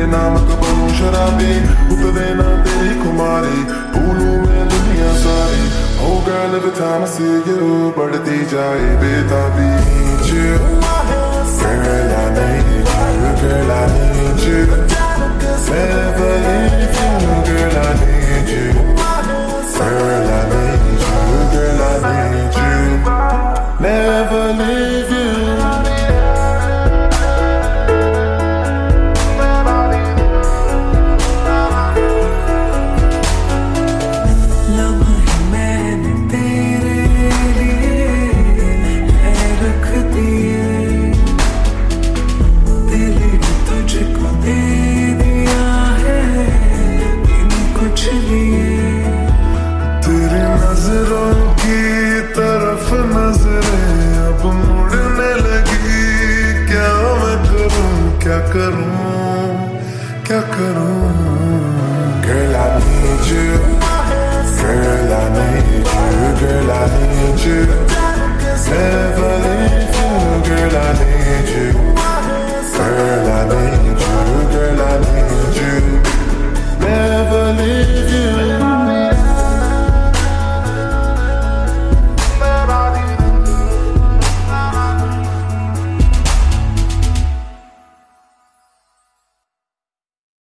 नाम कबूल शराबी, उतरे ना तेरी खुमारी, भूलूं मैं दुनिया सारी. Oh girl, every time I see you, बढ़ती जाए बेताबी. Need you, girl I need you, girl I need you. Never leave you, girl I need you. Girl I need you, girl I need you. Never leave you. तेरी नजरों की तरफ नजरें अब मुड़ने लगी. क्या मैं करूं, क्या करूं, क्या करूं. Girl I need you, girl I need you, girl I need you. Never leave you, girl I need you.